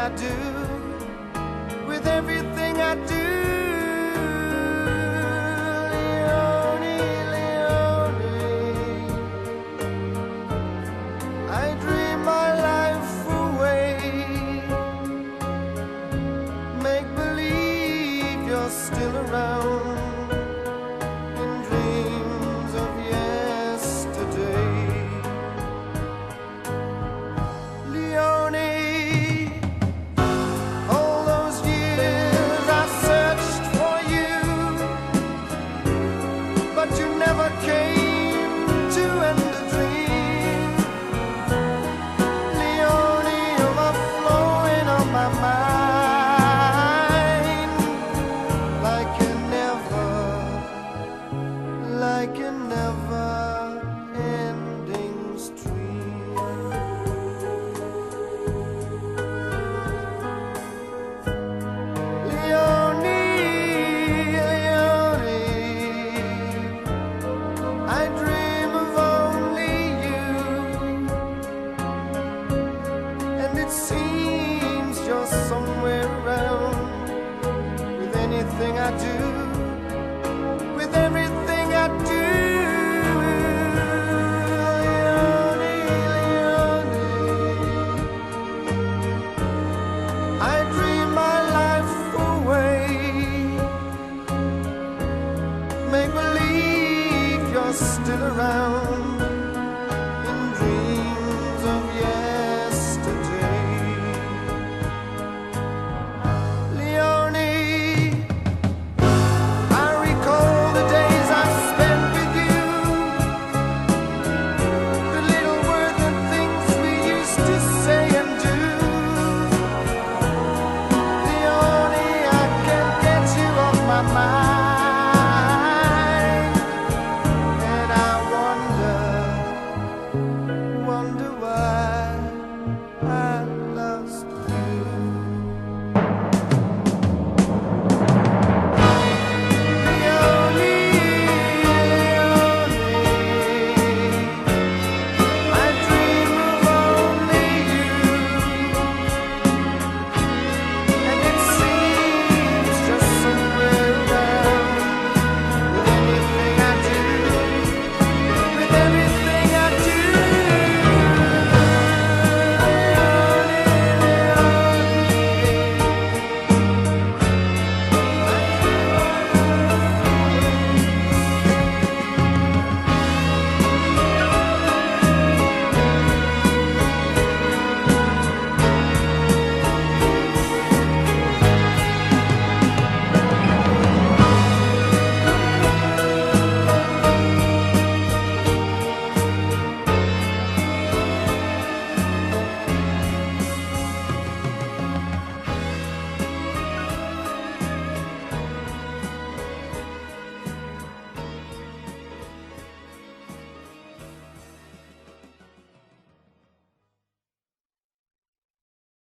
I do, with everything I do. Leone, Leone, I dream my life away. Make believe you're still around in dreams of yesterday. Leone, all those years I searched for you, but you never came to end a dream. Leone, you're overflowing on my mind, like a never-ending stream. Leone, Leone, I dream of only you, and it seems you're somewhere around, with anything I do, with everything I do. Leone, Leone, I dream my life away. Make believe you're still around in dreams of yesterday. Leone, I recall the days I've spent with you, the little words and things we used to say and do. Leone, I can't get you off my mind.